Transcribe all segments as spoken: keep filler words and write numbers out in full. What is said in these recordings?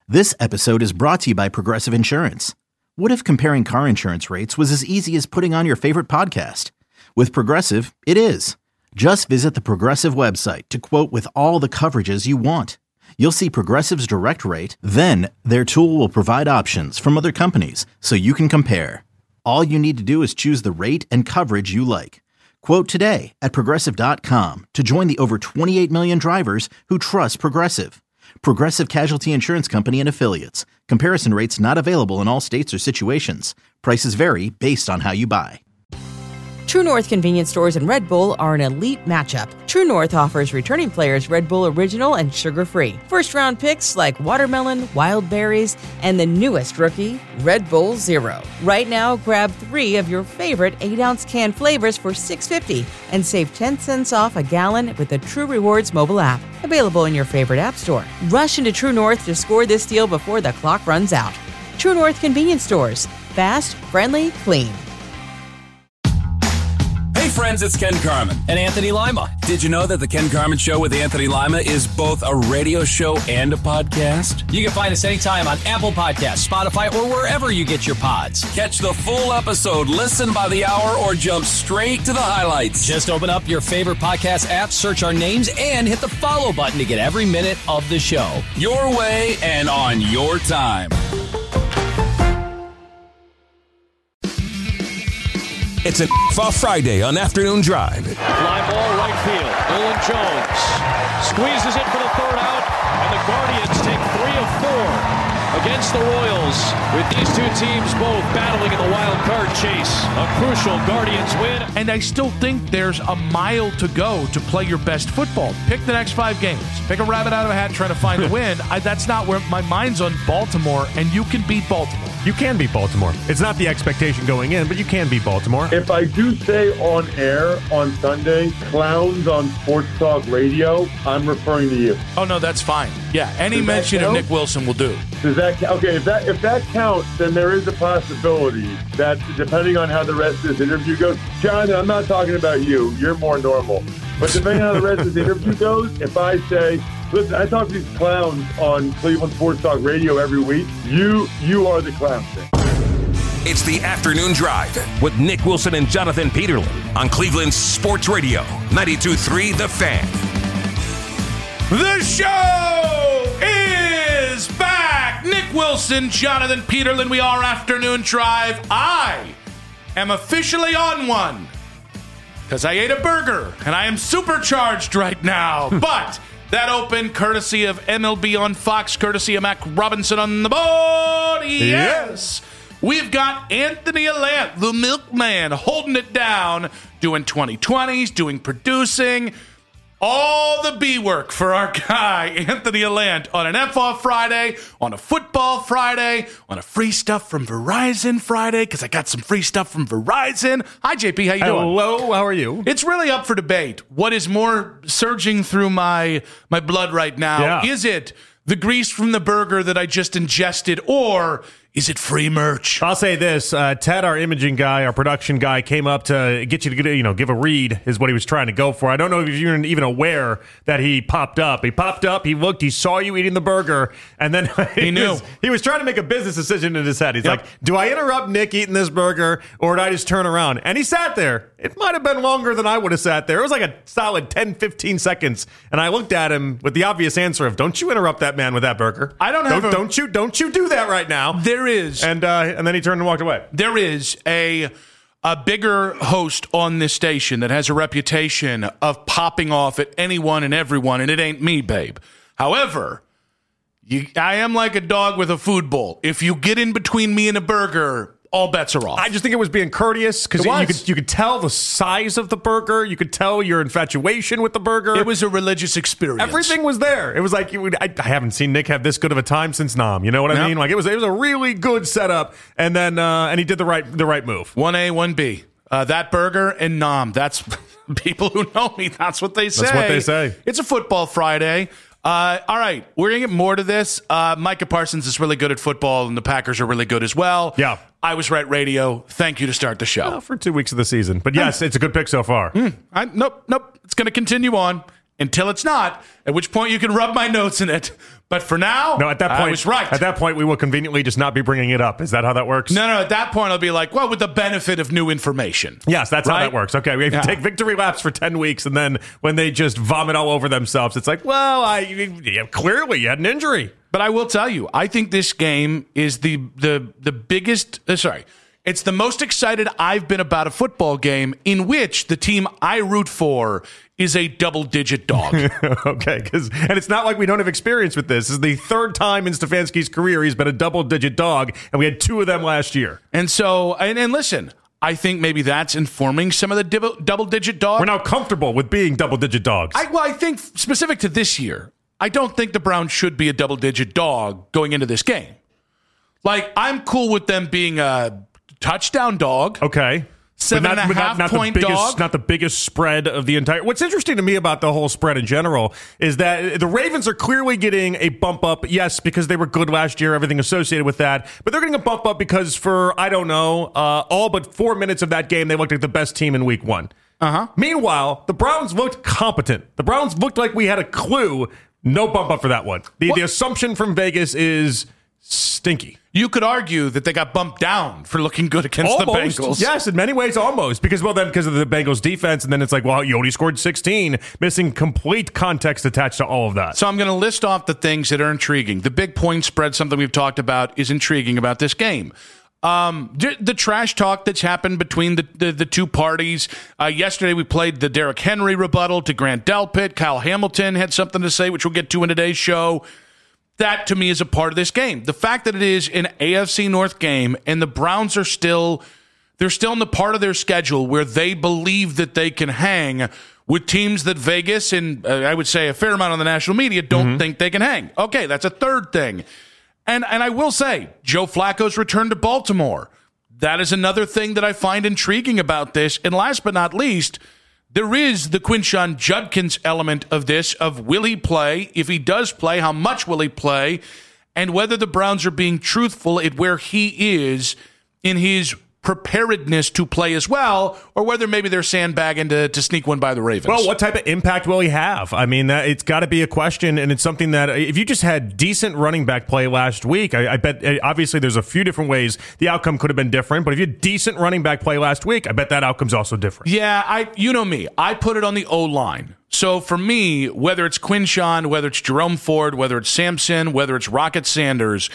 This episode is brought to you by Progressive Insurance. What if comparing car insurance rates was as easy as putting on your favorite podcast? With Progressive, it is. Just visit the Progressive website to quote with all the coverages you want. You'll see Progressive's direct rate, then their tool will provide options from other companies so you can compare. All you need to do is choose the rate and coverage you like. Quote today at Progressive dot com to join the over twenty-eight million drivers who trust Progressive. Progressive Casualty Insurance Company and Affiliates. Comparison rates not available in all states or situations. Prices vary based on how you buy. True North convenience stores and Red Bull are an elite matchup. True North offers returning players Red Bull Original and sugar-free. First-round picks like watermelon, wild berries, and the newest rookie, Red Bull Zero. Right now, grab three of your favorite eight-ounce can flavors for six dollars and fifty cents and save ten cents off a gallon with the True Rewards mobile app. Available in your favorite app store. Rush into True North to score this deal before the clock runs out. True North convenience stores. Fast, friendly, clean. Hey friends, it's Ken Carman. And Anthony Lima. Did you know that The Ken Carman Show with Anthony Lima is both a radio show and a podcast? You can find us anytime on Apple Podcasts, Spotify, or wherever you get your pods. Catch the full episode, listen by the hour, or jump straight to the highlights. Just open up your favorite podcast app, search our names, and hit the follow button to get every minute of the show. Your way and on your time. It's a off Friday on Afternoon Drive. Fly ball right field. Nolan Jones squeezes it for the third out, and the Guardians take three of four against the Royals, with these two teams both battling in the wild card chase. A crucial Guardians win. And I still think there's a mile to go to play your best football. Pick the next five games. Pick a rabbit out of a hat trying to find the win. I, that's not where my mind's on. Baltimore, and you can beat Baltimore. You can beat Baltimore. It's not the expectation going in, but you can beat Baltimore. If I do say on air on Sunday, clowns on Sports Talk Radio, I'm referring to you. Oh, no, that's fine. Yeah, any Does mention of Nick Wilson will do. Does that okay? If that if that counts, then there is a possibility that depending on how the rest of this interview goes, John, I'm not talking about you. You're more normal. But depending on how the rest of the interview goes, if I say, listen, I talk to these clowns on Cleveland Sports Talk Radio every week, you you are the clown thing. It's the Afternoon Drive with Nick Wilson and Jonathan Peterlin on Cleveland Sports Radio, ninety-two point three The Fan. The show is back. Nick Wilson, Jonathan Peterlin. We are Afternoon Drive. I am officially on one because I ate a burger and I am supercharged right now. But that opened courtesy of M L B on Fox, courtesy of Mac Robinson on the board. Yes. We've got Anthony Allant, the milkman, holding it down, doing twenty twenties, doing producing. All the B work for our guy, Anthony Allant, on an F-Off Friday, on a football Friday, on a free stuff from Verizon Friday, because I got some free stuff from Verizon. Hi, J P. How you doing? Hello. How are you? It's really up for debate. What is more surging through my, my blood right now? Yeah. Is it the grease from the burger that I just ingested, or is it free merch? I'll say this. Uh, Ted, our imaging guy, our production guy, came up to get you to get, you know, give a read is what he was trying to go for. I don't know if you're even aware that he popped up. He popped up, he looked, he saw you eating the burger, and then he, he knew. Was, he was trying to make a business decision in his head. He's Yep. like, do I interrupt Nick eating this burger, or did I just turn around? And he sat there. It might have been longer than I would have sat there. It was like a solid ten, fifteen seconds. And I looked at him with the obvious answer of, don't you interrupt that man with that burger. I don't have don't, a- don't you don't you do that right now. There is. And uh, and then he turned and walked away. There is a a bigger host on this station that has a reputation of popping off at anyone and everyone, and it ain't me, babe. However, you, I am like a dog with a food bowl. If you get in between me and a burger, all bets are off. I just think it was being courteous because you could you could tell the size of the burger. You could tell your infatuation with the burger. It was a religious experience. Everything was there. It was like you would, I, I haven't seen Nick have this good of a time since Nam. You know what I Yep. mean? Like it was it was a really good setup, and then uh, and he did the right the right move. One A, one B. Uh, that burger and Nam. That's people who know me. That's what they say. That's what they say. It's a football Friday. Uh, all right, we're going to get more to this. Uh, Micah Parsons is really good at football, and the Packers are really good as well. Yeah. I was right radio. Thank you to start the show. Well, for two weeks of the season. But yes, it's a good pick so far. Mm, I, nope, nope. It's going to continue on. until it's not, at which point you can rub my notes in it. But for now, no, at that point, I was right. At that point, we will conveniently just not be bringing it up. Is that how that works? No, no, at that point, I'll be like, well, with the benefit of new information. Yes, that's right? how that works. Okay, we have to yeah. take victory laps for ten weeks, and then when they just vomit all over themselves, it's like, well, I yeah, clearly you had an injury. But I will tell you, I think this game is the the the biggest, uh, sorry, it's the most excited I've been about a football game in which the team I root for is a double-digit dog. Okay, because and it's not like we don't have experience with this. This is the third time in Stefanski's career he's been a double-digit dog, and we had two of them last year. And so, and, and listen, I think maybe that's informing some of the dib- double-digit dogs. We're now comfortable with being double-digit dogs. I, well, I think specific to this year, I don't think the Browns should be a double-digit dog going into this game. Like, I'm cool with them being a touchdown dog. Okay. Seven not, and a half not, not point the biggest, dog. Not the biggest spread of the entire. What's interesting to me about the whole spread in general is that the Ravens are clearly getting a bump up. Yes, because they were good last year, everything associated with that. But they're getting a bump up because for, I don't know, uh, all but four minutes of that game, they looked like the best team in week one. Uh-huh. Meanwhile, the Browns looked competent. The Browns looked like we had a clue. No bump up for that one. The, the assumption from Vegas is stinky. You could argue that they got bumped down for looking good against almost. the Bengals. Yes, in many ways, almost. Because, well, then, because of the Bengals defense, and then it's like, well, you only scored sixteen, missing complete context attached to all of that. So I'm going to list off the things that are intriguing. The big point spread, something we've talked about, is intriguing about this game. Um, the trash talk that's happened between the, the, the two parties. Uh, yesterday, we played the Derrick Henry rebuttal to Grant Delpit. Kyle Hamilton had something to say, which we'll get to in today's show. That, to me, is a part of this game. The fact that it is an A F C North game and the Browns are still, they're still in the part of their schedule where they believe that they can hang with teams that Vegas and uh, I would say a fair amount on the national media don't mm-hmm. think they can hang. Okay, that's a third thing. And and I will say, Joe Flacco's return to Baltimore. That is another thing that I find intriguing about this. And last but not least, there is the Quinshon Judkins element of this, of will he play? If he does play, how much will he play? And whether the Browns are being truthful at where he is in his preparedness to play as well, or whether maybe they're sandbagging to, to sneak one by the Ravens. Well, what type of impact will he have? I mean, that, it's got to be a question, and it's something that if you just had decent running back play last week, I, I bet obviously there's a few different ways the outcome could have been different, but if you had decent running back play last week, I bet that outcome's also different. Yeah, I you know me. I put it on the O-line. So for me, whether it's Quinshon, whether it's Jerome Ford, whether it's Sampson, whether it's Rocket Sanders,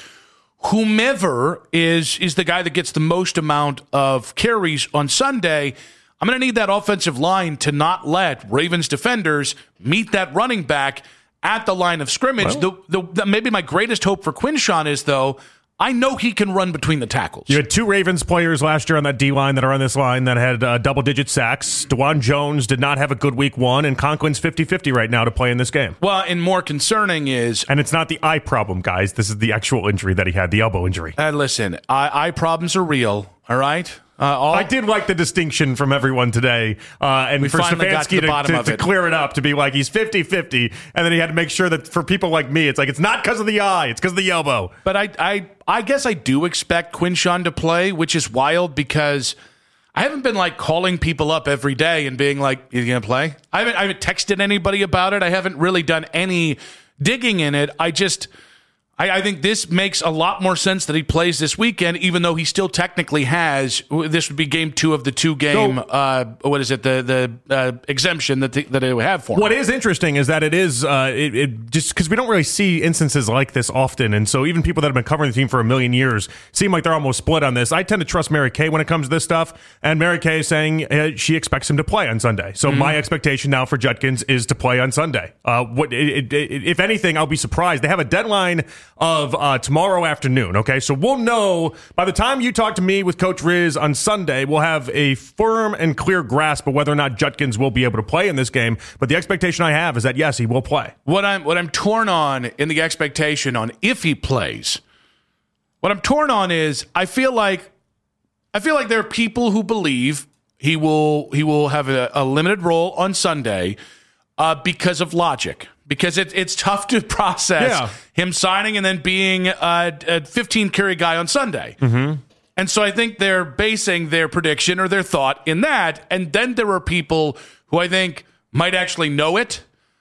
whomever is is the guy that gets the most amount of carries on Sunday, I'm going to need that offensive line to not let Ravens defenders meet that running back at the line of scrimmage. Well, the, the, the, maybe my greatest hope for Quinshon is, though, I know he can run between the tackles. You had two Ravens players last year on that D-line that are on this line that had uh, double-digit sacks. DeJuan Jones did not have a good week one, and Conklin's fifty-fifty right now to play in this game. Well, and more concerning is... And it's not the eye problem, guys. This is the actual injury that he had, the elbow injury. Uh, listen, eye, eye problems are real, all right? Uh, all, I did like the distinction from everyone today, uh, and we for Stefanski to, to, to, to clear it up, to be like, he's fifty-fifty, and then he had to make sure that for people like me, it's like, it's not because of the eye, it's because of the elbow. But I, I, I guess I do expect Quinshon to play, which is wild because I haven't been like calling people up every day and being like, "Are you going to play?" I haven't, I haven't texted anybody about it. I haven't really done any digging in it. I just... I, I think this makes a lot more sense that he plays this weekend, even though he still technically has. This would be game two of the two game. So, uh, what is it? The the uh, exemption that the, that it would have for him. What is interesting is that it is uh, it, it just because we don't really see instances like this often, and so even people that have been covering the team for a million years seem like they're almost split on this. I tend to trust Mary Kay when it comes to this stuff, and Mary Kay is saying uh, she expects him to play on Sunday. So mm-hmm. my expectation now for Judkins is to play on Sunday. Uh, what it, it, it, if anything, I'll be surprised. They have a deadline of uh, tomorrow afternoon, okay? So we'll know, by the time you talk to me with Coach Riz on Sunday, we'll have a firm and clear grasp of whether or not Judkins will be able to play in this game. But the expectation I have is that, yes, he will play. What I'm, what I'm torn on in the expectation on if he plays, what I'm torn on is I feel like I feel like there are people who believe he will he will have a, a limited role on Sunday uh, because of logic. Because it, it's tough to process yeah. him signing and then being a, a fifteen carry guy on Sunday. Mm-hmm. And so I think they're basing their prediction or their thought in that. And then there are people who I think might actually know it,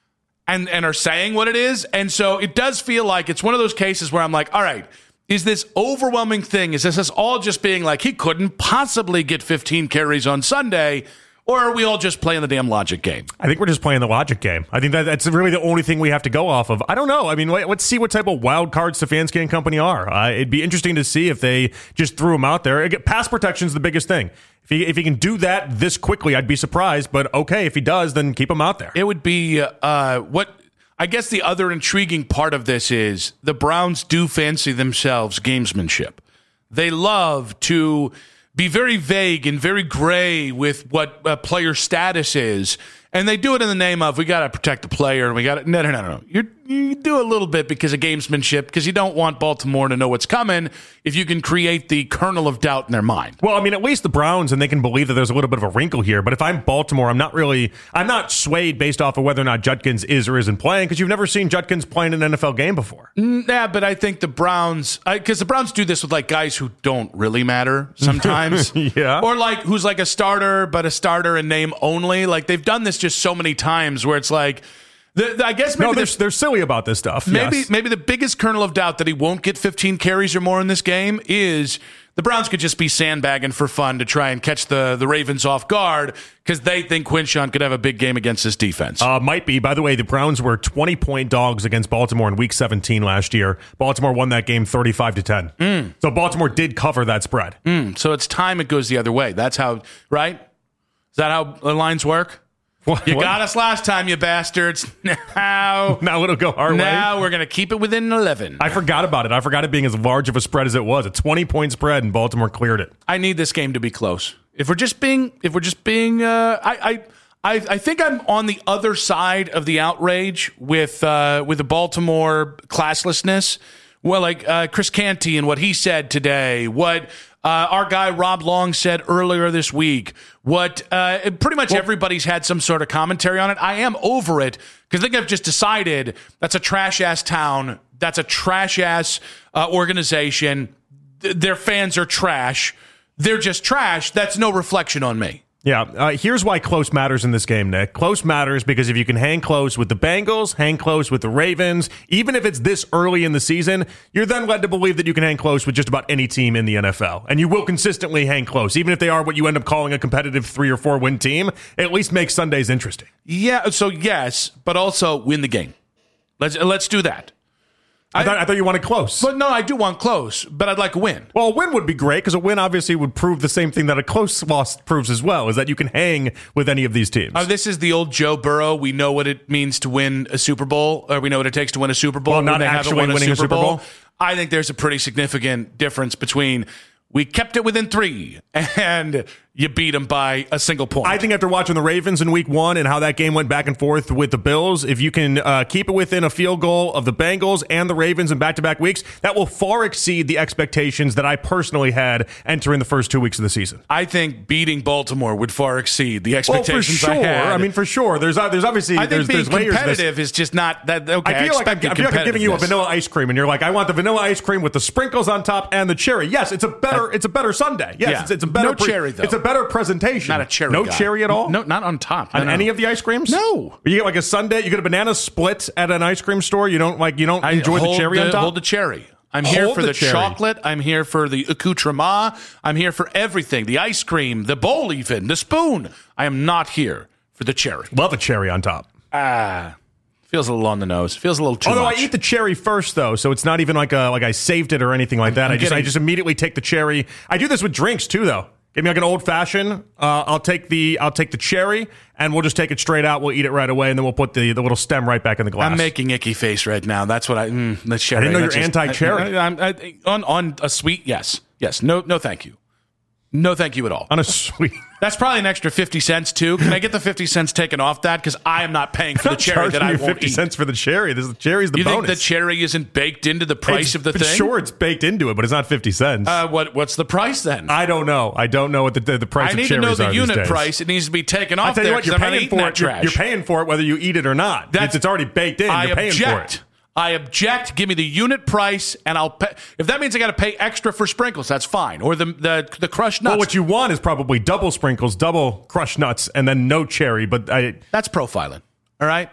and, and are saying what it is. And so it does feel like it's one of those cases where I'm like, all right, is this overwhelming thing? Is this us all just being like, he couldn't possibly get fifteen carries on Sunday? Or are we all just playing the damn logic game? I think we're just playing the logic game. I think that that's really the only thing we have to go off of. I don't know. I mean, let's see what type of wild card Stefanski and company are. Uh, it'd be interesting to see if they just threw him out there. Pass protection is the biggest thing. If he, if he can do that this quickly, I'd be surprised. But okay, if he does, then keep him out there. It would be uh, what I guess the other intriguing part of this is the Browns do fancy themselves gamesmanship. They love to be very vague and very gray with what a player status is. And they do it in the name of, we got to protect the player. And we got to, no, no, no, no. You're, you do a little bit because of gamesmanship, because you don't want Baltimore to know what's coming if you can create the kernel of doubt in their mind. Well, I mean, at least the Browns, and they can believe that there's a little bit of a wrinkle here. But if I'm Baltimore, I'm not really, I'm not swayed based off of whether or not Judkins is or isn't playing, because you've never seen Judkins playing an N F L game before. Yeah, but I think the Browns, because the Browns do this with like guys who don't really matter sometimes. Yeah. Or like who's like a starter, but a starter in name only. Like they've done this just so many times where it's like, the, the, I guess maybe no, they're, they're silly about this stuff. Maybe yes. maybe the biggest kernel of doubt that he won't get fifteen carries or more in this game is the Browns could just be sandbagging for fun to try and catch the, the Ravens off guard because they think Quinshawn could have a big game against this defense. Uh, might be. By the way, the Browns were twenty-point dogs against Baltimore in Week seventeen last year. Baltimore won that game thirty-five to ten. Mm. So Baltimore did cover that spread. Mm. So it's time it goes the other way. That's how, right? Is that how the lines work? What, you what? got us last time, you bastards. Now, now it'll go our now way. Now we're going to keep it within eleven. I forgot about it. I forgot it being as large of a spread as it was. A twenty-point spread, and Baltimore cleared it. I need this game to be close. If we're just being, if we're just being, uh, I, I, I, I think I'm on the other side of the outrage with, uh, with the Baltimore classlessness. Well, like uh, Chris Canty and what he said today, what uh, our guy Rob Long said earlier this week, what uh, pretty much well, everybody's had some sort of commentary on it. I am over it because I think I've just decided that's a trash-ass town. That's a trash-ass uh, organization. Th- their fans are trash. They're just trash. That's no reflection on me. Yeah, uh, here's why close matters in this game, Nick. Close matters because if you can hang close with the Bengals, hang close with the Ravens, even if it's this early in the season, you're then led to believe that you can hang close with just about any team in the N F L. And you will consistently hang close, even if they are what you end up calling a competitive three or four win team. It at least makes Sundays interesting. Yeah, so yes, but also win the game. Let's let's do that. I, I thought I thought you wanted close. But no, I do want close, but I'd like a win. Well, a win would be great because a win obviously would prove the same thing that a close loss proves as well, is that you can hang with any of these teams. Uh, this is the old Joe Burrow. We know what it means to win a Super Bowl, or we know what it takes to win a Super Bowl. Well, not actually winning a Super, a Super Bowl. Bowl. I think there's a pretty significant difference between we kept it within three and you beat them by a single point. I think after watching the Ravens in week one and how that game went back and forth with the Bills, if you can uh, keep it within a field goal of the Bengals and the Ravens in back-to-back weeks, that will far exceed the expectations that I personally had entering the first two weeks of the season. I think beating Baltimore would far exceed the expectations well, for sure. I had. I mean, for sure. There's uh, there's obviously I think there's, being there's layers competitive of this. is just not that. Okay, I feel I like I'm, I feel like I'm giving you a vanilla ice cream, and you're like, I want the vanilla ice cream with the sprinkles on top and the cherry. Yes, it's a better I, it's a better sundae. Yes, yeah. it's, it's a better no pre- cherry though. It's a better presentation. Not a cherry. No guy. cherry at all. No, not on top. No, on no. any of the ice creams. No. You get like a sundae. You get a banana split at an ice cream store. You don't like. You don't enjoy I the cherry the, on top. Hold the cherry. I'm here Hold for the, the, the chocolate. I'm here for the accoutrement. I'm here for everything. The ice cream, the bowl, even the spoon. I am not here for the cherry. Love a cherry on top. Ah. Feels a little on the nose. Feels a little too Although much. I eat the cherry first, though, so it's not even like a like I saved it or anything like that. I'm I just getting, I just immediately take the cherry. I do this with drinks too, though. Give me like an old fashioned. Uh, I'll take the I'll take the cherry, and we'll just take it straight out. We'll eat it right away, and then we'll put the, the little stem right back in the glass. I'm making icky face right now. That's what I. Mm, the cherry. I didn't know you're just, anti-cherry. I, I, I, on on a sweet, yes, yes. No, no, thank you. No, thank you at all. On a sweet. That's probably an extra fifty cents too. Can I get the fifty cents taken off that? Because I am not paying for the cherry that I you won't fifty eat. cents for the cherry. This the cherry's the you bonus. You think the cherry isn't baked into the price it's, of the it's thing? Sure, it's baked into it, but it's not fifty cents. Uh, what What's the price then? I don't know. I don't know what the the, the price I of need cherries to know the are unit these days. price. It needs to be taken off I tell there you what, you're I'm not paying eating for that it. You're, trash. you're paying for it whether you eat it or not. That's, it's, it's already baked in. I you're paying object. for it. I object. Give me the unit price, and I'll pay. If that means I got to pay extra for sprinkles, that's fine. Or the the the crushed nuts. Well, what you want is probably double sprinkles, double crushed nuts, and then no cherry. But I that's profiling. All right.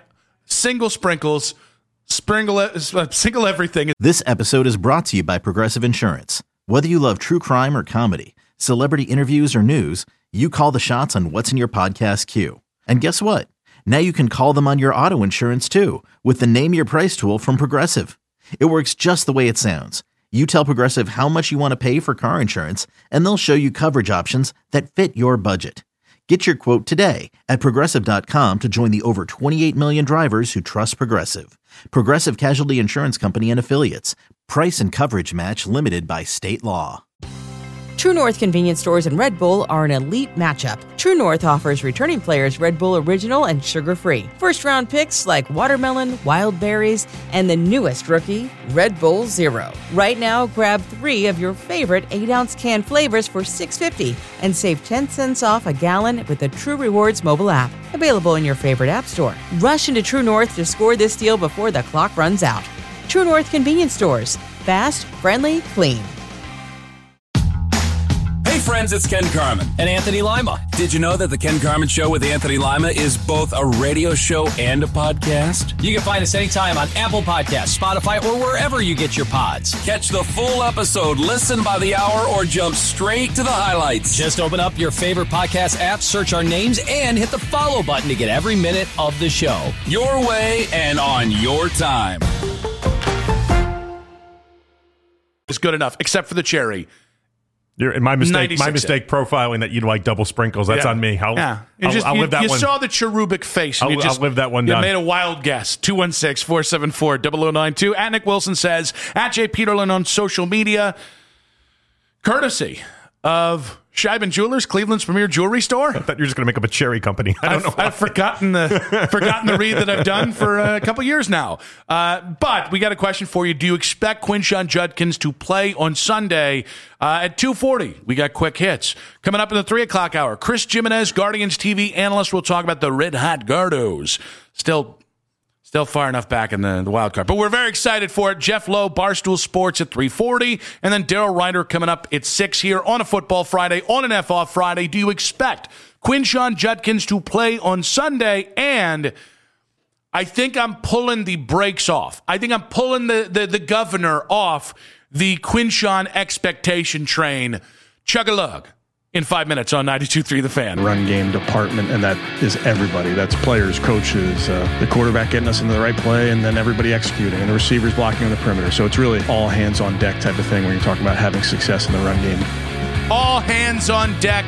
single sprinkles, sprinkle, uh, single everything. This episode is brought to you by Progressive Insurance. Whether you love true crime or comedy, celebrity interviews or news, you call the shots on what's in your podcast queue. And guess what? Now you can call them on your auto insurance too with the Name Your Price tool from Progressive. It works just the way it sounds. You tell Progressive how much you want to pay for car insurance, and they'll show you coverage options that fit your budget. Get your quote today at Progressive dot com to join the over twenty-eight million drivers who trust Progressive. Progressive Casualty Insurance Company and Affiliates. Price and coverage match limited by state law. True North convenience stores and Red Bull are an elite matchup. True North offers returning players Red Bull Original and sugar-free. First-round picks like watermelon, wild berries, and the newest rookie, Red Bull Zero. Right now, grab three of your favorite eight-ounce can flavors for six dollars and fifty cents and save ten cents off a gallon with the True Rewards mobile app. Available in your favorite app store. Rush into True North to score this deal before the clock runs out. True North convenience stores. Fast, friendly, clean. Hey friends, it's Ken Carman. And Anthony Lima. Did you know that the Ken Carman Show with Anthony Lima is both a radio show and a podcast? You can find us anytime on Apple Podcasts, Spotify, or wherever you get your pods. Catch the full episode, listen by the hour, or jump straight to the highlights. Just open up your favorite podcast app, search our names, and hit the follow button to get every minute of the show. Your way and on your time. It's good enough, except for the cherry. You're, and my mistake, my mistake profiling that you'd like double sprinkles. That's yeah. on me. I'll, yeah. I'll, just, I'll you, live that you one. You saw the cherubic face. And I'll, you just, I'll live that one you down. You made a wild guess. two one six, four seven four, zero zero nine two. At Nick Wilson says, at Jay Peterlin on social media, courtesy of Scheiben Jewelers, Cleveland's premier jewelry store. I thought you were just going to make up a cherry company. I don't I've, know. Why. I've forgotten the forgotten the read that I've done for a couple years now. Uh, but we got a question for you. Do you expect Quinshon Judkins to play on Sunday uh, at two forty? We got quick hits. Coming up in the three o'clock hour, Chris Jimenez, Guardians T V analyst, will talk about the Red Hot Gardos. Still... Still far enough back in the, the wild card. But we're very excited for it. Jeff Lowe, Barstool Sports at three forty. And then Daryl Ryder coming up at six here on a Football Friday, on an F-Off Friday. Do you expect Quinshon Judkins to play on Sunday? And I think I'm pulling the brakes off. I think I'm pulling the, the, the governor off the Quinshon expectation train. Chug-a-lug. In five minutes on ninety-two point three The Fan. Run game department, and that is everybody. That's players, coaches, uh, the quarterback getting us into the right play, and then everybody executing, and the receivers blocking on the perimeter. So it's really all hands on deck type of thing when you're talking about having success in the run game. All hands on deck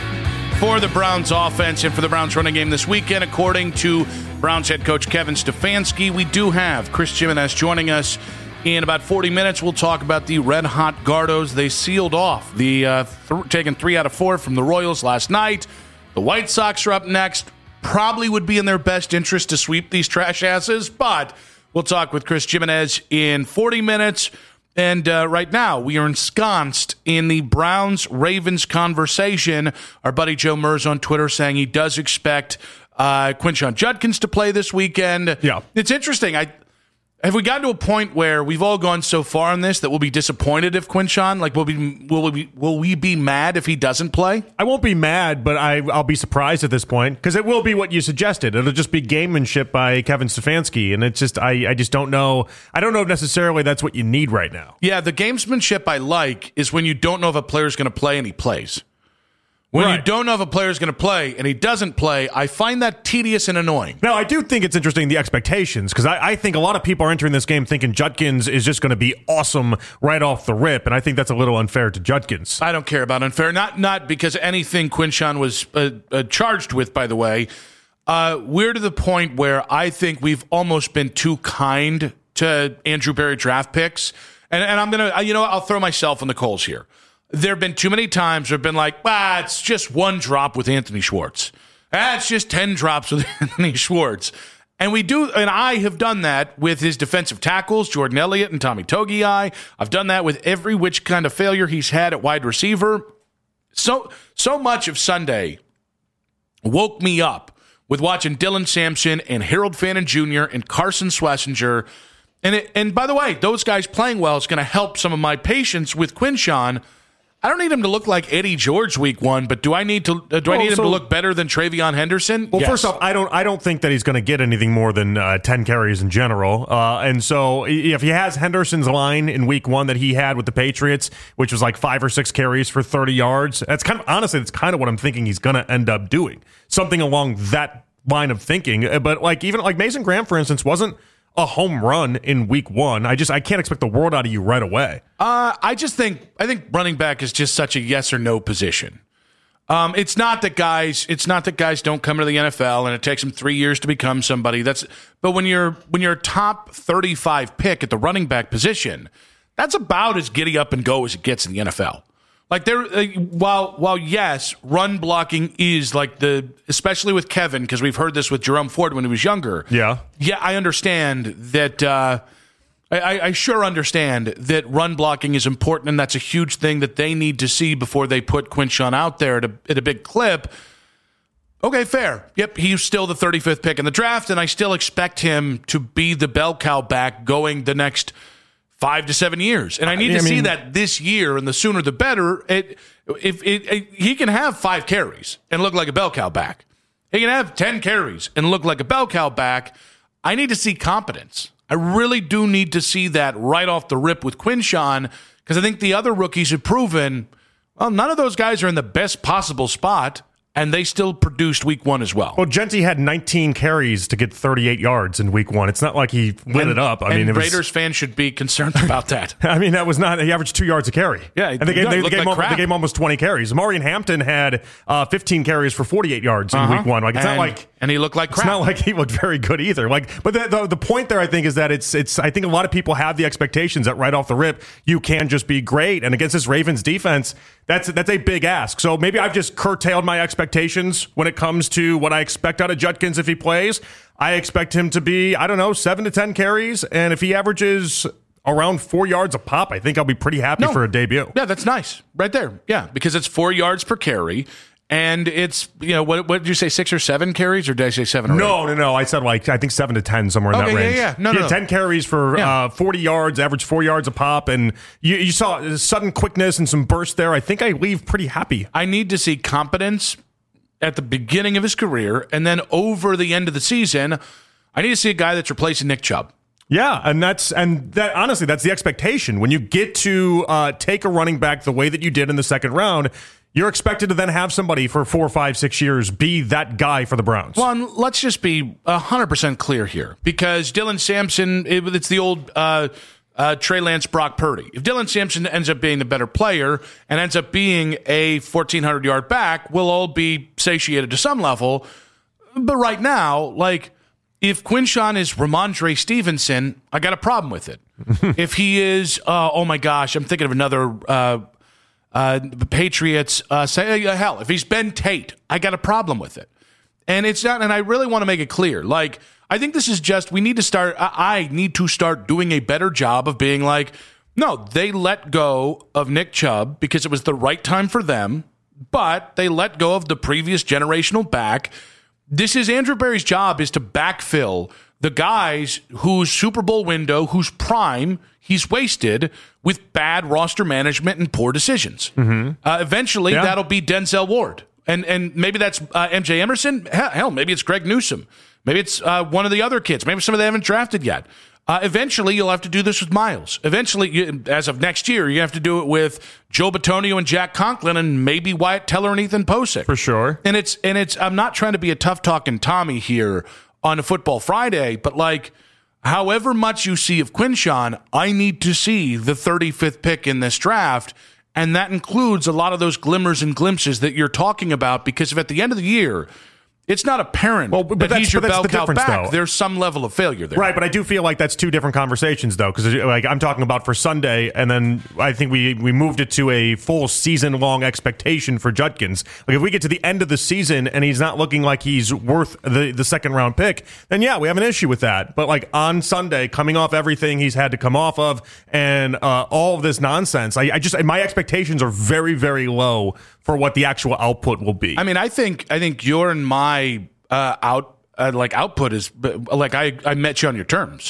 for the Browns offense and for the Browns running game this weekend. According to Browns head coach Kevin Stefanski, we do have Chris Jimenez joining us. In about forty minutes, we'll talk about the Red Hot Gardos. They sealed off, the uh, th- taking three out of four from the Royals last night. The White Sox are up next. Probably would be in their best interest to sweep these trash asses, but we'll talk with Chris Jimenez in forty minutes. And uh, right now, we are ensconced in the Browns-Ravens conversation. Our buddy Joe Merz on Twitter saying he does expect uh, Quinshon Judkins to play this weekend. Yeah. It's interesting. I... Have we gotten to a point where we've all gone so far on this that we'll be disappointed if Quinshon, like, will be, will we be, will we be mad if he doesn't play? I won't be mad, but I, I'll be surprised at this point because it will be what you suggested. It'll just be gamemanship by Kevin Stefanski, and it's just I, I just don't know. I don't know if necessarily that's what you need right now. Yeah, the gamesmanship I like is when you don't know if a player's going to play and he plays. When right. you don't know if a player's going to play and he doesn't play, I find that tedious and annoying. Now, I do think it's interesting, the expectations, because I, I think a lot of people are entering this game thinking Judkins is just going to be awesome right off the rip, and I think that's a little unfair to Judkins. I don't care about unfair. Not not because anything Quinshon was uh, uh, charged with, by the way. Uh, we're to the point where I think we've almost been too kind to Andrew Berry draft picks. And, and I'm going to, you know, I'll throw myself in the coals here. There have been too many times where I've been like, ah, it's just one drop with Anthony Schwartz. Ah, it's just ten drops with Anthony Schwartz. And we do, and I have done that with his defensive tackles, Jordan Elliott and Tommy Togiai. I've done that with every which kind of failure he's had at wide receiver. So, so much of Sunday woke me up with watching Dylan Sampson and Harold Fannin Junior and Carson Schlesinger. And, it, and by the way, those guys playing well is going to help some of my patience with Quinshon. I don't need him to look like Eddie George week one, but do I need to? Uh, do well, I need him so, to look better than Travion Henderson? Well, yes. first off, I don't. I don't think that he's going to get anything more than uh, ten carries in general. Uh, and so, if he has Henderson's line in week one that he had with the Patriots, which was like five or six carries for thirty yards, that's kind of honestly, that's kind of what I'm thinking he's going to end up doing. Something along that line of thinking. But like even like Mason Graham, for instance, wasn't a home run in week one. I just I can't expect the world out of you right away. Uh, I just think I think running back is just such a yes or no position. Um, it's not that guys it's not that guys don't come into the N F L and it takes them three years to become somebody. That's but when you're when you're a top thirty-five pick at the running back position, that's about as giddy up and go as it gets in the N F L. Like there, uh, while while yes, run blocking is like the, especially with Kevin, because we've heard this with Jerome Ford when he was younger. Yeah, yeah, I understand that. Uh, I, I sure understand that run blocking is important, and that's a huge thing that they need to see before they put Quinshon out there at a, at a big clip. Okay, fair. Yep, he's still the thirty-fifth pick in the draft, and I still expect him to be the bell cow back going the next Five to seven years, and I need I to mean, see that this year, and the sooner the better. It, if it, it, he can have five carries and look like a bell cow back, he can have ten carries and look like a bell cow back. I need to see competence. I really do need to see that right off the rip with Quinshon, because I think the other rookies have proven, well, none of those guys are in the best possible spot. And they still produced week one as well. Well, Genty had nineteen carries to get thirty-eight yards in week one. It's not like he lit and, it up. I and mean, it was, Raiders fans should be concerned about that. I mean, that was not, he averaged two yards a carry. Yeah. And they gave, no, they, they, gave like him, they gave him almost twenty carries. Marion Hampton had uh, fifteen carries for forty-eight yards uh-huh. in week one. Like, it's and, not like. And he looked like crap. It's not like he looked very good either. Like, but the, the, the point there, I think, is that it's, it's, I think a lot of people have the expectations that right off the rip, you can just be great. And against this Ravens defense, that's, that's a big ask. So maybe I've just curtailed my expectations when it comes to what I expect out of Judkins if he plays. I expect him to be, I don't know, seven to ten carries. And if he averages around four yards a pop, I think I'll be pretty happy no. for a debut. Yeah, that's nice. Right there. Yeah, because it's four yards per carry. And it's, you know, what, what did you say, six or seven carries, or did I say seven or No, eight? no, no. I said like, I think seven to ten, somewhere in okay, that range. Yeah, yeah, no, he no, had no. ten carries for yeah. uh, forty yards, average four yards a pop, and you, you saw sudden quickness and some burst there. I think I leave pretty happy. I need to see competence at the beginning of his career, and then over the end of the season, I need to see a guy that's replacing Nick Chubb. Yeah, and that's and that honestly, that's the expectation. When you get to uh, take a running back the way that you did in the second round, you're expected to then have somebody for four, five, six years be that guy for the Browns. Well, and let's just be one hundred percent clear here, because Dylan Sampson, it, it's the old uh, uh, Trey Lance, Brock Purdy. If Dylan Sampson ends up being the better player and ends up being a fourteen hundred yard back, we'll all be satiated to some level. But right now, like, if Quinshon is Ramondre Stevenson, I got a problem with it. If he is, uh, oh my gosh, I'm thinking of another uh, uh, the Patriots. Uh, say, uh, hell, if he's Ben Tate, I got a problem with it. And it's not. And I really want to make it clear. Like, I think this is just, we need to start. I, I need to start doing a better job of being like, no, they let go of Nick Chubb because it was the right time for them, but they let go of the previous generational back. This is Andrew Berry's job, is to backfill the guys whose Super Bowl window, whose prime he's wasted with bad roster management and poor decisions. Mm-hmm. Uh, eventually, yeah. that'll be Denzel Ward. And and maybe that's uh, M J Emerson. Hell, hell, maybe it's Greg Newsome. Maybe it's uh, one of the other kids. Maybe some of them haven't drafted yet. Uh, eventually, you'll have to do this with Miles. Eventually, you, as of next year, you have to do it with Joe Bitonio and Jack Conklin, and maybe Wyatt Teller and Ethan Posick. For sure. And it's and it's. I'm not trying to be a tough talking Tommy here on a Football Friday, but like, however much you see of Quinshon, I need to see the thirty-fifth pick in this draft, and that includes a lot of those glimmers and glimpses that you're talking about. Because if at the end of the year, it's not apparent well, but that he's your bell cow back, though. There's some level of failure there. Right, but I do feel like that's two different conversations, though, because like I'm talking about for Sunday, and then I think we, we moved it to a full season-long expectation for Judkins. Like, if we get to the end of the season and he's not looking like he's worth the, the second-round pick, then yeah, we have an issue with that. But like on Sunday, coming off everything he's had to come off of and uh, all of this nonsense, I, I just my expectations are very, very low for what the actual output will be. I mean, I think I think your and my uh, out uh, like output is like I, I met you on your terms.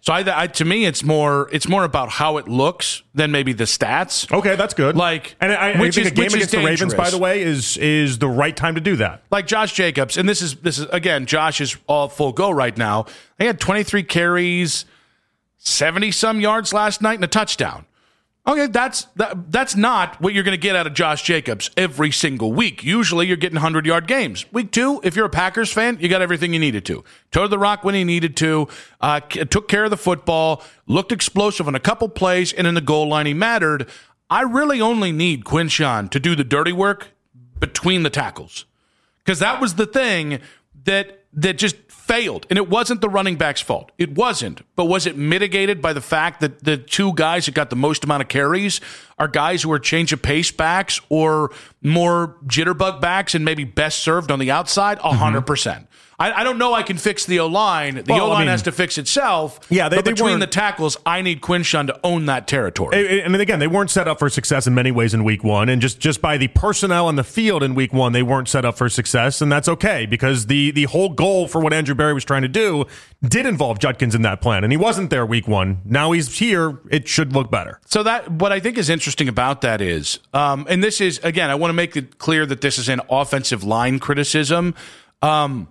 So I, I, to me, it's more it's more about how it looks than maybe the stats. Okay, that's good. Like, and I, I which think is, a game which against is the Ravens, by the way, is is the right time to do that. Like Josh Jacobs, and this is this is again, Josh is all full go right now. He had twenty-three carries, seventy some yards last night, and a touchdown. Okay, that's that, that's not what you're going to get out of Josh Jacobs every single week. Usually you're getting hundred-yard games. Week two, if you're a Packers fan, you got everything you needed to. Towed the rock when he needed to, uh, took care of the football, looked explosive on a couple plays, and in the goal line he mattered. I really only need Quinshon to do the dirty work between the tackles, because that was the thing that that just failed. And it wasn't the running back's fault. It wasn't. But was it mitigated by the fact that the two guys that got the most amount of carries are guys who are change of pace backs or more jitterbug backs and maybe best served on the outside? A hundred percent. I, I don't know I can fix the O-line. The well, O-line I mean, has to fix itself. Yeah, they, but they between the tackles, I need Quinshon to own that territory. And again, they weren't set up for success in many ways in week one. And just, just by the personnel on the field in week one, they weren't set up for success. And that's okay, because the, the whole goal for what Andrew Berry was trying to do did involve Judkins in that plan. And he wasn't there week one. Now he's here. It should look better. So that what I think is interesting about that is, um, and this is, again, I want to make it clear that this is an offensive line criticism. Um,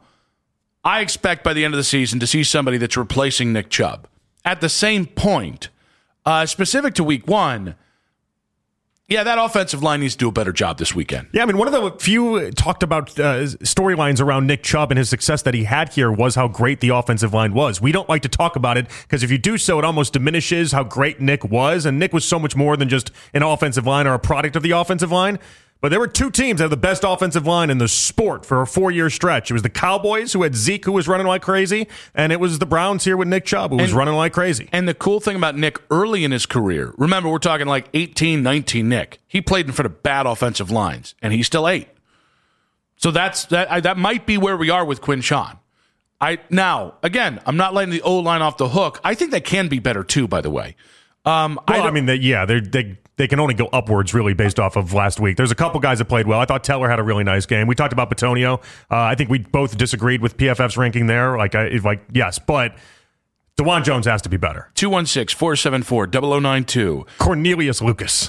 I expect by the end of the season to see somebody that's replacing Nick Chubb. At the same point, uh, specific to week one, yeah, that offensive line needs to do a better job this weekend. Yeah, I mean, one of the few talked about uh, storylines around Nick Chubb and his success that he had here was how great the offensive line was. We don't like to talk about it because if you do so, it almost diminishes how great Nick was. And Nick was so much more than just an offensive line or a product of the offensive line. But there were two teams that had the best offensive line in the sport for a four-year stretch. It was the Cowboys, who had Zeke, who was running like crazy, and it was the Browns here with Nick Chubb, who was and, running like crazy. And the cool thing about Nick early in his career, remember, we're talking like eighteen, nineteen Nick. He played in front of bad offensive lines, and he still ate. So that's that. I, that might be where we are with Quinshon. I now again, I'm not letting the O-line off the hook. I think they can be better too. By the way, um, well, I, I mean, they, yeah, they're they. They can only go upwards, really, based off of last week. There's a couple guys that played well. I thought Teller had a really nice game. We talked about Bitonio. Uh, I think we both disagreed with P F F's ranking there. Like, I, like yes, but DeJuan Jones has to be better. two one six, four seven four, zero zero nine two. Cornelius Lucas.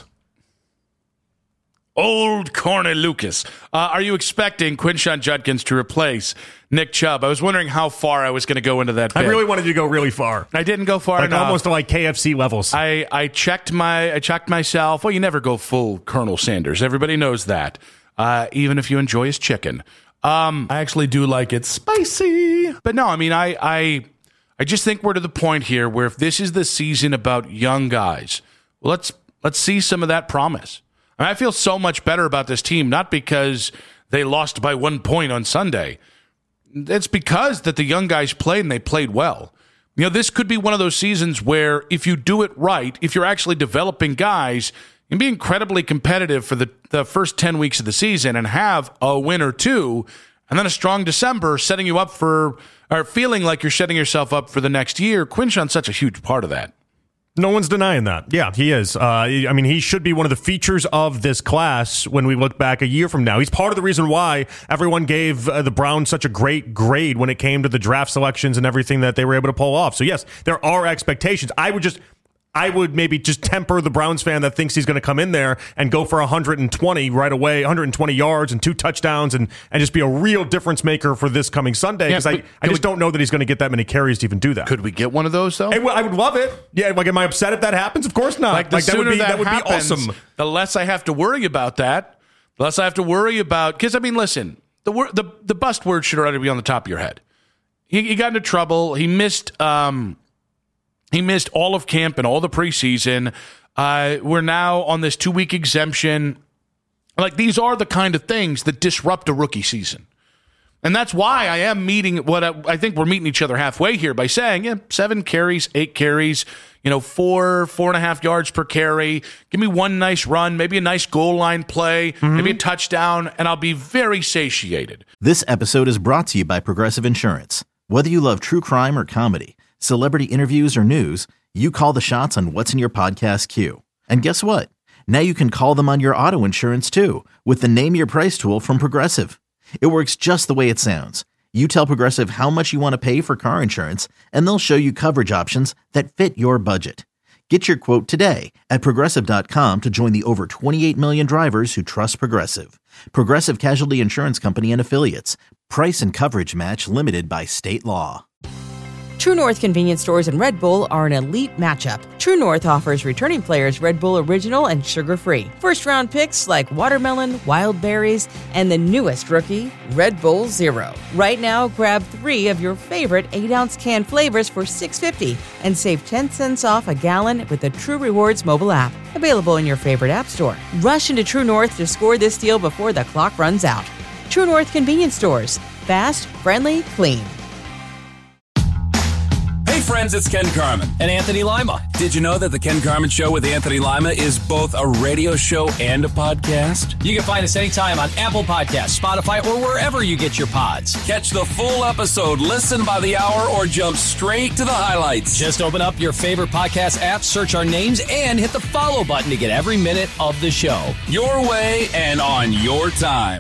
Old Corny Lucas. Uh, are you expecting Quinshon Judkins to replace Nick Chubb? I was wondering how far I was going to go into that bit. I really wanted you to go really far. I didn't go far like enough. Almost to like K F C levels. I, I checked my I checked myself. Well, you never go full Colonel Sanders. Everybody knows that. Uh, even if you enjoy his chicken. Um, I actually do like it spicy. But no, I mean, I, I I just think we're to the point here where if this is the season about young guys, well, let's let's see some of that promise. I feel so much better about this team, not because they lost by one point on Sunday. It's because that the young guys played and they played well. You know, this could be one of those seasons where if you do it right, if you're actually developing guys, you can be incredibly competitive for the, the first ten weeks of the season and have a win or two, and then a strong December setting you up for, or feeling like you're setting yourself up for the next year. Quinshon's such a huge part of that. No one's denying that. Yeah, he is. Uh, I mean, he should be one of the features of this class when we look back a year from now. He's part of the reason why everyone gave uh, the Browns such a great grade when it came to the draft selections and everything that they were able to pull off. So, yes, there are expectations. I would just... I would maybe just temper the Browns fan that thinks he's going to come in there and go for one hundred twenty right away, one hundred twenty yards and two touchdowns and, and just be a real difference maker for this coming Sunday. Because yeah, I, I just we, don't know that he's going to get that many carries to even do that. Could we get one of those, though? Hey, well, I would love it. Yeah, like, am I upset if that happens? Of course not. Like, the like, sooner that would be, that, that would happens, be awesome. The less I have to worry about that. The less I have to worry about... Because, I mean, listen, the, the the bust word should already be on the top of your head. He, he got into trouble. He missed... Um, He missed all of camp and all the preseason. Uh, we're now on this two-week exemption. Like, these are the kind of things that disrupt a rookie season. And that's why I am meeting what I, I think we're meeting each other halfway here by saying, yeah, seven carries, eight carries, you know, four, four and a half yards per carry. Give me one nice run, maybe a nice goal line play, mm-hmm. maybe a touchdown, and I'll be very satiated. This episode is brought to you by Progressive Insurance. Whether you love true crime or comedy, celebrity interviews or news, you call the shots on what's in your podcast queue. And guess what? Now you can call them on your auto insurance too with the Name Your Price tool from Progressive. It works just the way it sounds. You tell Progressive how much you want to pay for car insurance, and they'll show you coverage options that fit your budget. Get your quote today at Progressive dot com to join the over twenty-eight million drivers who trust Progressive. Progressive Casualty Insurance Company and Affiliates. Price and coverage match limited by state law. True North convenience stores and Red Bull are an elite matchup. True North offers returning players Red Bull Original and sugar-free. First-round picks like watermelon, wild berries, and the newest rookie, Red Bull Zero. Right now, grab three of your favorite eight-ounce can flavors for six dollars and fifty cents and save ten cents off a gallon with the True Rewards mobile app. Available in your favorite app store. Rush into True North to score this deal before the clock runs out. True North convenience stores. Fast, friendly, clean. Hey friends, it's Ken Carman. And Anthony Lima. Did you know that the Ken Carman Show with Anthony Lima is both a radio show and a podcast? You can find us anytime on Apple Podcasts, Spotify, or wherever you get your pods. Catch the full episode, listen by the hour, or jump straight to the highlights. Just open up your favorite podcast app, search our names, and hit the follow button to get every minute of the show. Your way and on your time.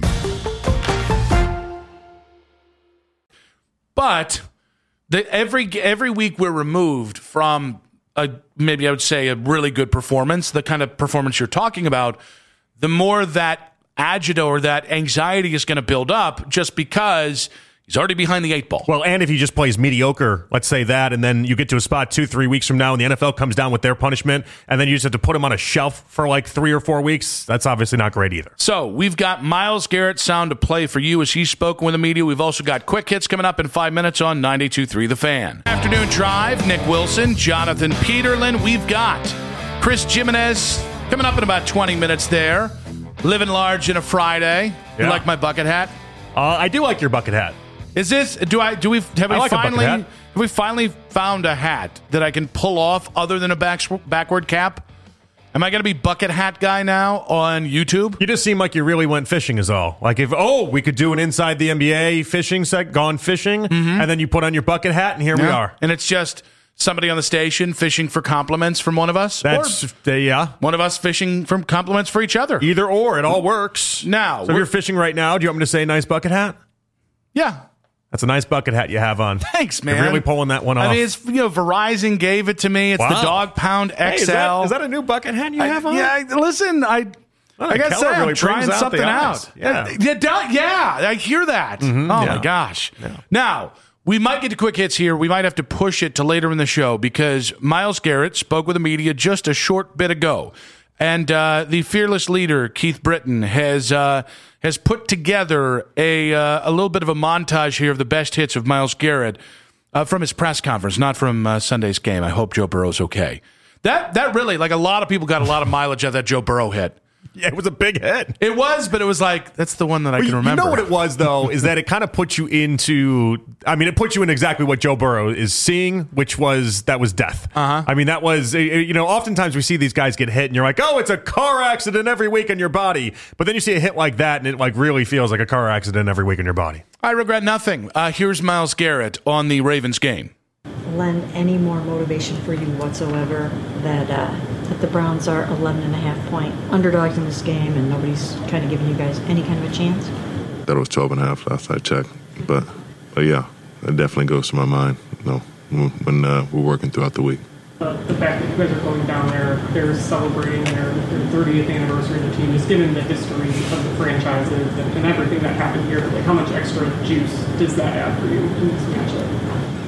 But the, every every week we're removed from a maybe I would say a really good performance, the kind of performance you're talking about, the more that agita or that anxiety is going to build up just because he's already behind the eight ball. Well, and if he just plays mediocre, let's say that, and then you get to a spot two, three weeks from now and the N F L comes down with their punishment, and then you just have to put him on a shelf for like three or four weeks, that's obviously not great either. So we've got Myles Garrett sound to play for you as he's spoken with the media. We've also got quick hits coming up in five minutes on ninety-two point three The Fan. Afternoon Drive, Nick Wilson, Jonathan Peterlin. We've got Chris Jimenez coming up in about twenty minutes there. Living large in a Friday. Yeah. You like my bucket hat? Uh, I do like your bucket hat. Is this? Do I? Do we? Have we I like a bucket finally? hat. Have we finally found a hat that I can pull off other than a back, backward cap? Am I going to be bucket hat guy now on YouTube? You just seem like you really went fishing is all. Like if, oh, we could do an Inside the N B A fishing set, gone fishing, mm-hmm. and then you put on your bucket hat, and here yeah. we are. And it's just somebody on the station fishing for compliments from one of us? That's, or uh, yeah. One of us fishing for compliments for each other. Either or, it all works. Now, so if you're fishing right now, do you want me to say nice bucket hat? Yeah. That's a nice bucket hat you have on. Thanks, man. You're really pulling that one off. I mean, it's, you know, Verizon gave it to me. It's wow. the Dog Pound X L. Hey, is, that, is that a new bucket hat you I, have on? Yeah, listen, I... Oh, I gotta say, really I'm trying out something out. Yeah. Yeah, yeah, yeah, I hear that. Mm-hmm, oh, yeah. my gosh. Yeah. Now, we might get to quick hits here. We might have to push it to later in the show because Myles Garrett spoke with the media just a short bit ago. And uh, the fearless leader, Keith Britton, has uh, has put together a uh, a little bit of a montage here of the best hits of Myles Garrett uh, from his press conference, not from uh, Sunday's game. I hope Joe Burrow's okay. That that really, like a lot of people got a lot of mileage out of that Joe Burrow hit. Yeah, it was a big hit. It was, but it was like, that's the one that I well, can remember. You know what it was, though, is that it kind of puts you into, I mean, it puts you in exactly what Joe Burrow is seeing, which was, that was death. Uh-huh. I mean, that was, you know, oftentimes we see these guys get hit and you're like, oh, it's a car accident every week in your body. But then you see a hit like that and it like really feels like a car accident every week in your body. I regret nothing. Uh, here's Myles Garrett on the Ravens game. Lend any more motivation for you whatsoever that uh, that the Browns are eleven and a half point underdogs in this game and nobody's kind of giving you guys any kind of a chance? That was twelve and a half last I checked. But, but yeah, it definitely goes to my mind, you know, when, when uh, we're working throughout the week. Uh, the fact that you guys are going down there, they're celebrating their, their thirtieth anniversary of the team, just given the history of the franchises and, and everything that happened here, like how much extra juice does that add for you in this matchup?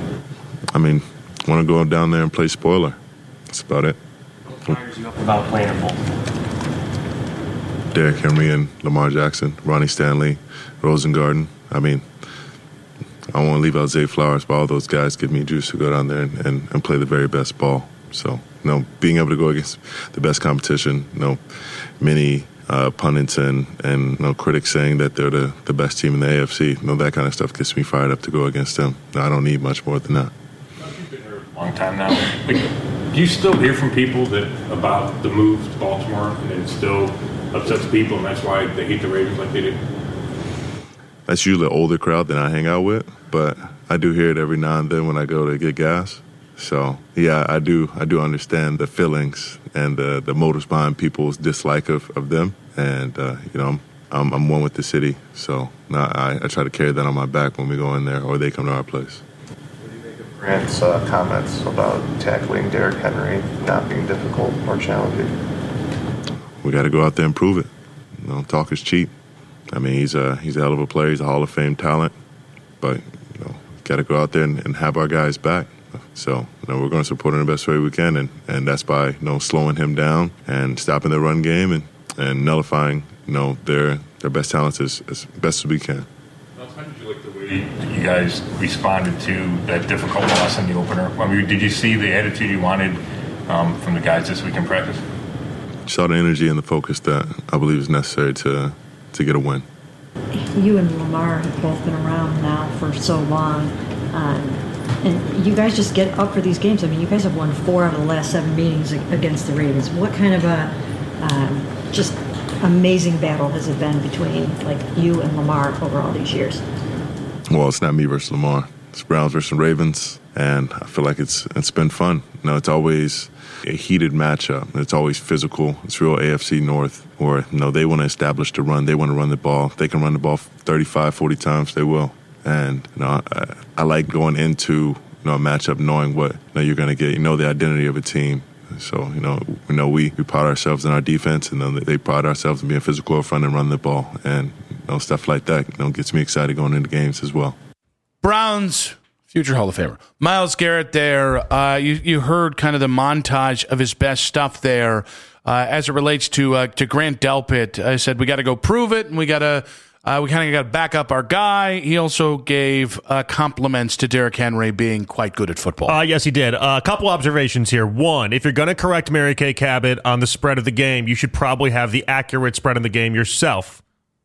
I mean, want to go down there and play spoiler. That's about it. What fires you up about playing in Baltimore? Derrick Henry and Lamar Jackson, Ronnie Stanley, Rosengarten. I mean, I don't want to leave out Zay Flowers, but all those guys give me juice to go down there and, and, and play the very best ball. So, you know, being able to go against the best competition, you know, many uh, pundits and, and you know, critics saying that they're the, the best team in the A F C, you know, that kind of stuff gets me fired up to go against them. I don't need much more than that. Long time now. Like, do you still hear from people that about the move to Baltimore and it still upsets people and that's why they hate the Ravens like they do? That's usually an older crowd than I hang out with, but I do hear it every now and then when I go to get gas. So yeah, I do I do understand the feelings and the, the motives behind people's dislike of, of them. And uh, you know, I'm I'm, I'm one with the city. So no, I, I try to carry that on my back when we go in there or they come to our place. What do you make of Grant's uh, comments about tackling Derrick Henry not being difficult or challenging? We got to go out there and prove it. You know, talk is cheap. I mean, he's a, he's a hell of a player. He's a Hall of Fame talent. But, you know, got to go out there and, and have our guys back. So, you know, we're going to support him the best way we can, and, and that's by, you know, slowing him down and stopping the run game and, and nullifying, you know, their their best talents as, as best as we can. How did you like the way you guys responded to that difficult loss in the opener? I mean, did you see the attitude you wanted um, from the guys this week in practice? Saw the energy and the focus that I believe is necessary to to get a win. You and Lamar have both been around now for so long, um, and you guys just get up for these games. I mean, you guys have won four out of the last seven meetings against the Ravens. What kind of a um, just amazing battle has it been between like you and Lamar over all these years? Well, it's not me versus Lamar. It's Browns versus Ravens, and I feel like it's it's been fun. You know, it's always a heated matchup. It's always physical. It's real A F C North, where, you know, they want to establish the run. They want to run the ball. If they can run the ball thirty-five, forty times, they will. And, you know, I, I like going into, you know, a matchup knowing what, you know, you're going to get. You know the identity of a team. So, you know, we know we, we pride ourselves in our defense, and you know, they pride ourselves in being physical up front and running the ball. And, you know, stuff like that, you know, gets me excited going into games as well. Browns future Hall of Famer Myles Garrett there. Uh, you, you heard kind of the montage of his best stuff there uh, as it relates to uh, to Grant Delpit. I said we got to go prove it, and we got to uh, we kind of got to back up our guy. He also gave uh, compliments to Derrick Henry being quite good at football. Uh, yes, he did. Uh, a couple observations here. One, if you're going to correct Mary Kay Cabot on the spread of the game, you should probably have the accurate spread of the game yourself.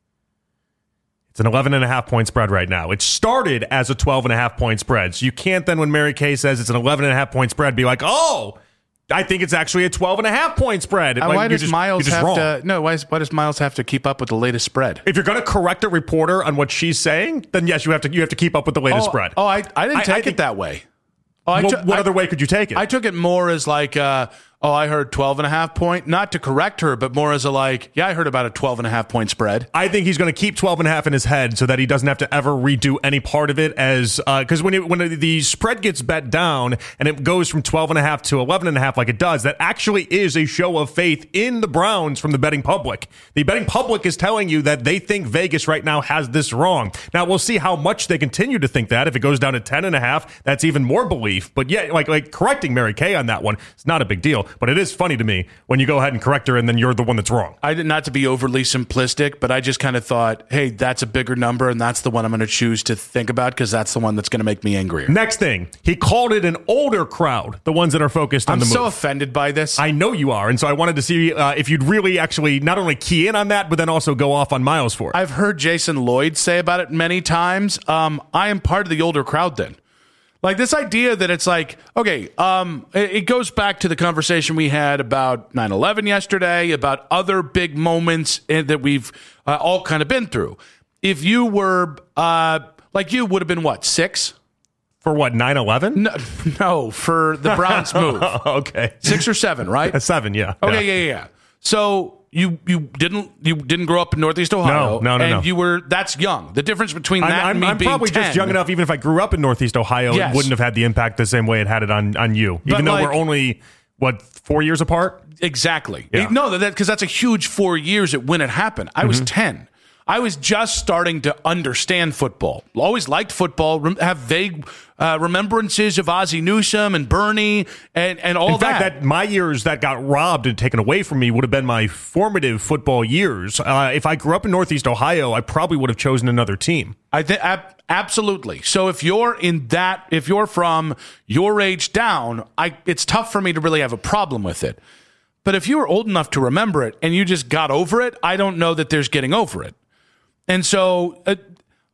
It's an eleven and a half point spread right now. It started as a twelve and a half point spread. So you can't then, when Mary Kay says it's an eleven and a half point spread, be like, oh, I think it's actually a twelve and a half point spread. Uh, like, why does just, Myles have wrong. to? No, why, is, why does Myles have to keep up with the latest spread? If you're going to correct a reporter on what she's saying, then yes, you have to. You have to keep up with the latest oh, spread. Oh, I, I didn't I, take I it think, that way. Oh, I well, t- what I, other way could you take it? I took it more as like, uh, oh, I heard twelve and a half point, not to correct her, but more as a like, yeah, I heard about a twelve and a half point spread. I think he's going to keep twelve and a half in his head so that he doesn't have to ever redo any part of it as, uh, cause when it, when the spread gets bet down and it goes from twelve and a half to eleven and a half like it does, that actually is a show of faith in the Browns from the betting public. The betting public is telling you that they think Vegas right now has this wrong. Now we'll see how much they continue to think that. If it goes down to ten and a half, that's even more belief. But yeah, like, like correcting Mary Kay on that one, it's not a big deal, but it is funny to me when you go ahead and correct her and then you're the one that's wrong. I did not to be overly simplistic, but I just kind of thought, hey, that's a bigger number, and that's the one I'm going to choose to think about because that's the one that's going to make me angrier. Next thing, he called it an older crowd, the ones that are focused on I'm the move. I'm so offended by this. I know you are, and so I wanted to see uh, if you'd really actually not only key in on that, but then also go off on Myles for it. I've heard Jason Lloyd say about it many times. Um, I am part of the older crowd then. Like this idea that it's like, okay, um, it, it goes back to the conversation we had about nine eleven yesterday, about other big moments in, that we've uh, all kind of been through. If you were, uh, like you would have been what, six? For what, nine eleven? No, no, for the Browns move. Okay. Six or seven, right? Seven, yeah. Okay, yeah, yeah, yeah. yeah. So you you didn't you didn't grow up in Northeast Ohio. No, no, no. And no. you were, that's young. The difference between that I'm, and I'm, me I'm being probably ten, just young enough, even if I grew up in Northeast Ohio, yes. it wouldn't have had the impact the same way it had it on, on you. But even though like, we're only, what, four years apart? Exactly. Yeah. No, that because that's a huge four years when it happened. I mm-hmm. was ten. I was just starting to understand football. Always liked football, rem- have vague uh, remembrances of Ozzie Newsome and Bernie and, and all that. In fact, that. that my years that got robbed and taken away from me would have been my formative football years. Uh, if I grew up in Northeast Ohio, I probably would have chosen another team. I think ab- absolutely. So if you're in that, if you're from your age down, I it's tough for me to really have a problem with it. But if you were old enough to remember it and you just got over it, I don't know that there's getting over it. And so uh,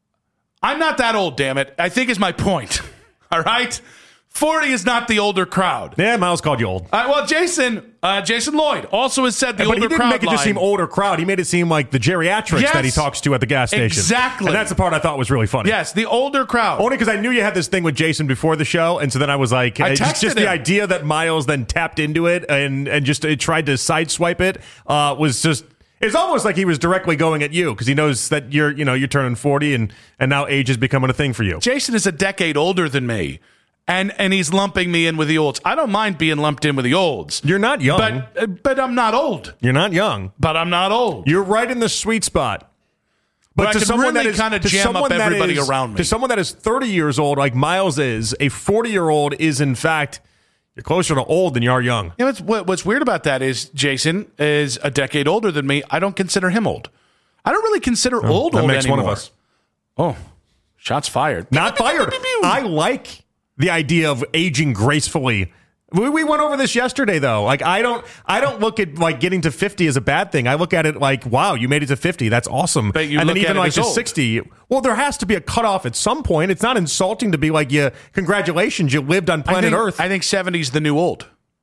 I'm not that old, damn it. I think is my point. All right? forty is not the older crowd. Yeah, Myles called you old. Uh, well, Jason uh, Jason Lloyd also has said the yeah, older crowd But he didn't make it line. just seem older crowd. He made it seem like the geriatrics yes, that he talks to at the gas station. Exactly. And that's the part I thought was really funny. Yes, the older crowd. Only because I knew you had this thing with Jason before the show, and so then I was like, I uh, just, just the him. idea that Myles then tapped into it and, and just uh, tried to sideswipe it uh, was just... It's almost like he was directly going at you because he knows that you're, you know, you're turning forty and, and now age is becoming a thing for you. Jason is a decade older than me, and and he's lumping me in with the olds. I don't mind being lumped in with the olds. You're not young. But, uh, but I'm not old. You're not young. But I'm not old. You're right in the sweet spot. But, but to I can someone really that is kind of jam up that everybody is, around me. To someone that is thirty years old, like Miles is, a forty-year-old is, in fact, you're closer to old than you are young. You know, what's, what, what's weird about that is Jason is a decade older than me. I don't consider him old. I don't really consider Oh, old that old makes anymore. one of us. Oh, shots fired. Not fired. I like the idea of aging gracefully. We, we went over this yesterday, though. Like I don't, I don't look at like getting to fifty as a bad thing. I look at it like, wow, you made it to fifty. That's awesome. But you and look then even at it like as to old. sixty. Well, there has to be a cutoff at some point. It's not insulting to be like, yeah, congratulations, you lived on planet I think, Earth. I think seventy is the new old.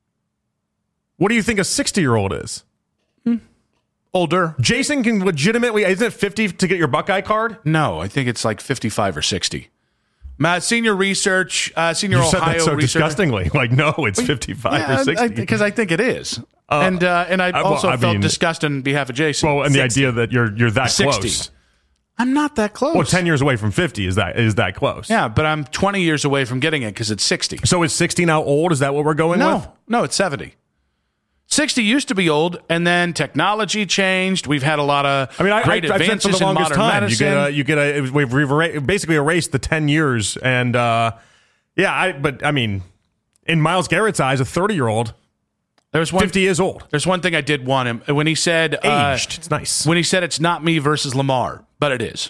What do you think a sixty-year-old is? Hmm. Older. Jason can legitimately, isn't it fifty to get your Buckeye card? No, I think it's like fifty-five or sixty. My senior research, uh, senior You Ohio said that so research. disgustingly. Like, no, it's fifty-five Yeah, or sixty. Because I, I think it is. Uh, and uh, and I I- well, also I felt mean- disgust on behalf of Jason. Well, and sixty. the idea that you're you're that sixty. close. I'm not that close. Well, ten years away from fifty is that is that close? Yeah, but I'm twenty years away from getting it because it's sixty. So is sixty now old? Is that what we're going No, with? no, it's seventy. sixty used to be old, and then technology changed. We've had a lot of I mean, I, great I, I've said advances for the longest in modern time. medicine. You get a, you get a, we've, we've era- basically erased the ten years, and uh, yeah, I, but I mean, in Myles Garrett's eyes, a thirty-year-old, There's one, fifty is old. There's one thing I did want him when he said uh, Aged. It's nice. when he said it's not me versus Lamar, but it is.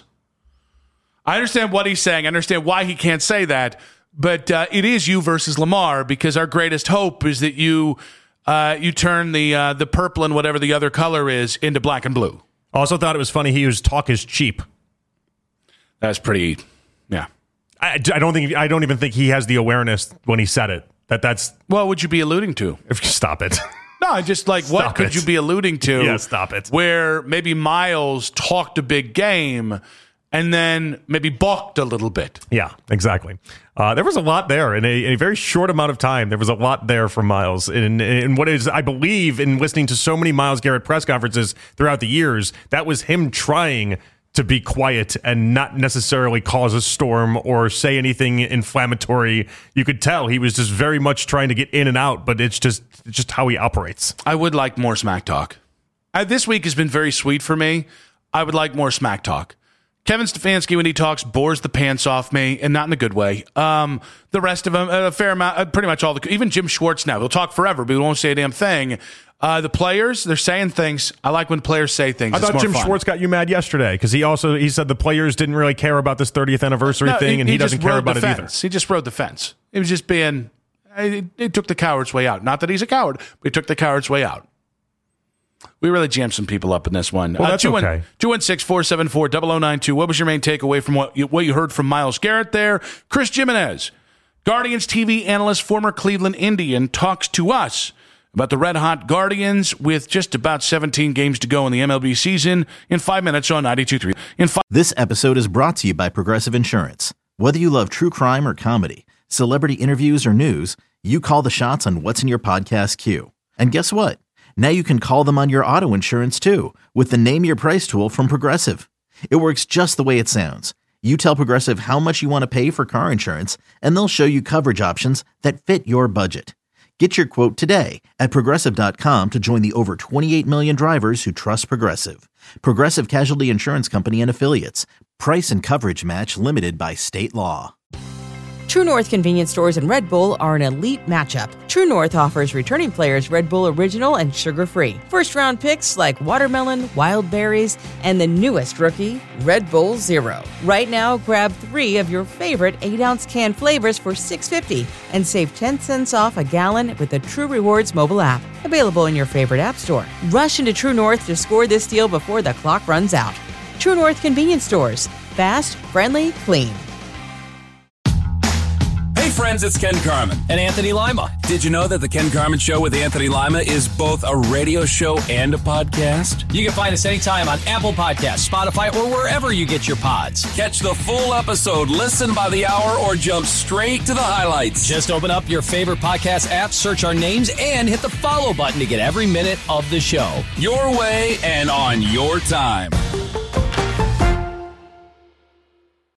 I understand what he's saying. I understand why he can't say that, but uh, it is you versus Lamar because our greatest hope is that you uh, you turn the uh, the purple and whatever the other color is into black and blue. Also thought it was funny he used talk is cheap. That's pretty, yeah. I, I don't think I don't even think he has the awareness when he said it that that's. What would you be alluding to? Stop it. No, I just like what Stop could it. you be alluding to? Yeah, stop it. Where maybe Miles talked a big game and then maybe balked a little bit. Yeah, exactly. Uh, there was a lot there in a, in a very short amount of time. There was a lot there from Miles. In, in what is, I believe, in listening to so many Myles Garrett press conferences throughout the years, that was him trying to be quiet and not necessarily cause a storm or say anything inflammatory. You could tell he was just very much trying to get in and out, but it's just it's just how he operates. I would like more smack talk. Uh, this week has been very sweet for me. I would like more smack talk. Kevin Stefanski, when he talks, bores the pants off me, and not in a good way. Um, the rest of them, a fair amount, uh, pretty much all the, even Jim Schwartz now, he'll talk forever, but he won't say a damn thing. Uh, the players, they're saying things. I like when players say things. I It's thought more Jim fun. Schwartz got you mad yesterday because he also he said the players didn't really care about this thirtieth anniversary No, thing, and he, just doesn't care rode about the it either. fence. He just rode the fence. It was just being, it, it took the coward's way out. Not that he's a coward, but he took the coward's way out. We really jammed some people up in this one. Well, that's okay. two one six, four seven four, zero zero nine two. What was your main takeaway from what you, what you heard from Myles Garrett there? Chris Jimenez, Guardians T V analyst, former Cleveland Indian, talks to us about the red-hot Guardians with just about seventeen games to go in the M L B season in five minutes on ninety-two point three. In five- This episode is brought to you by Progressive Insurance. Whether you love true crime or comedy, celebrity interviews or news, you call the shots on what's in your podcast queue. And guess what? Now you can call them on your auto insurance too with the Name Your Price tool from Progressive. It works just the way it sounds. You tell Progressive how much you want to pay for car insurance, and they'll show you coverage options that fit your budget. Get your quote today at Progressive dot com to join the over twenty-eight million drivers who trust Progressive. Progressive Casualty Insurance Company and Affiliates. Price and coverage match limited by state law. True North convenience stores and Red Bull are an elite matchup. True North offers returning players Red Bull Original and sugar-free. First-round picks like watermelon, wild berries, and the newest rookie, Red Bull Zero. Right now, grab three of your favorite eight-ounce can flavors for six dollars and fifty cents and save ten cents off a gallon with the True Rewards mobile app. Available in your favorite app store. Rush into True North to score this deal before the clock runs out. True North convenience stores. Fast, friendly, clean. Hey, friends, it's Ken Carman. And Anthony Lima. Did you know that The Ken Carman Show with Anthony Lima is both a radio show and a podcast? You can find us anytime on Apple Podcasts, Spotify, or wherever you get your pods. Catch the full episode, listen by the hour, or jump straight to the highlights. Just open up your favorite podcast app, search our names, and hit the follow button to get every minute of the show. Your way and on your time.